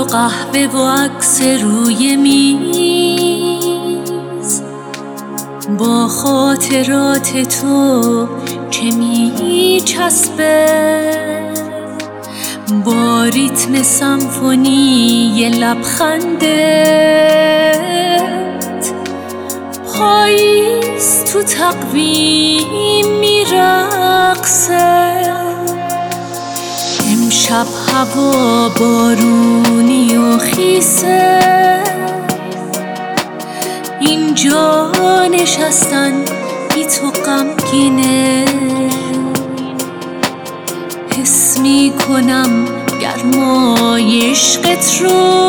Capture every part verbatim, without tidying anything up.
و قهوه و عکس روی میز، با خاطرات تو چه میچسبه، با ریتم سمفونی لبخندت. پاییز تو تقویم میرقصه، امشب هوا بارونی و خیسه، اینجا نشستن بی تو غمگینه. حس میکنم گرمای عشقت رو،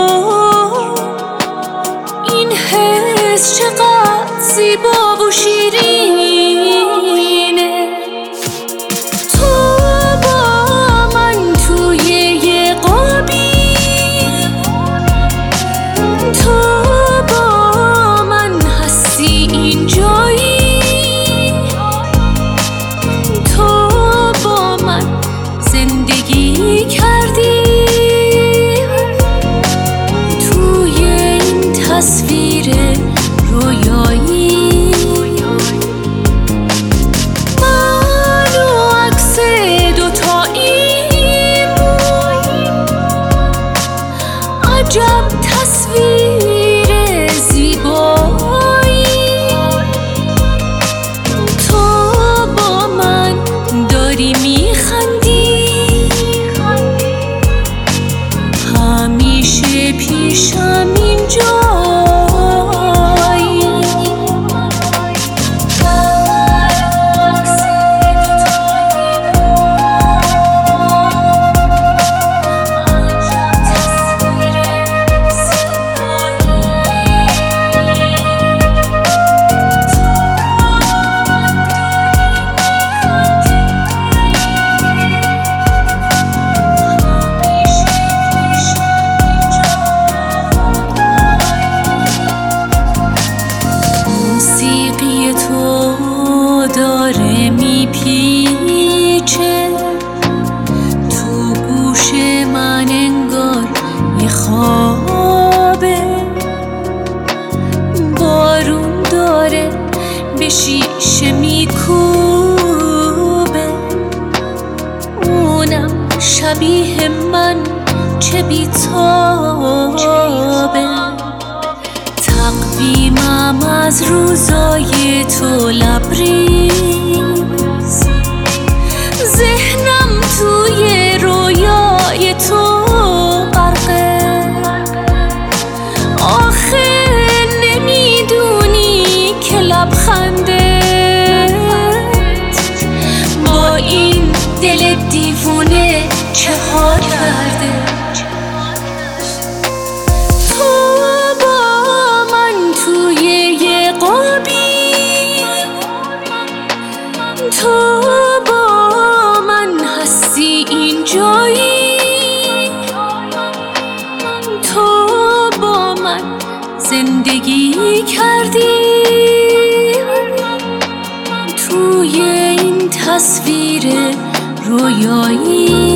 این حس چقدر زیبا و شیرینه. تو با من توی یه قابی، تو با من هستی اینجایی، تو با من زندگی کردی توی این تصویر رویایی. من و عکس دوتاییم، عجب تصویر زیبایی. تو با من داری میخندی، همیشه پیشم اینجایی. موسیقی تو داره میپیچه تو گوش من، انگار یه خوابه. بارون داره به شیشه میکوبه، اونم شبیه من چه بی‌تابه. تقویمم از روزای تو لبریز، ذهنم توی رویای تو غرقه. آخه نمیدونی که لبخندت با این دل دیوونه چه ها کرده. تو با من هستی اینجایی، تو با من زندگی کردی توی این تصویر رویایی.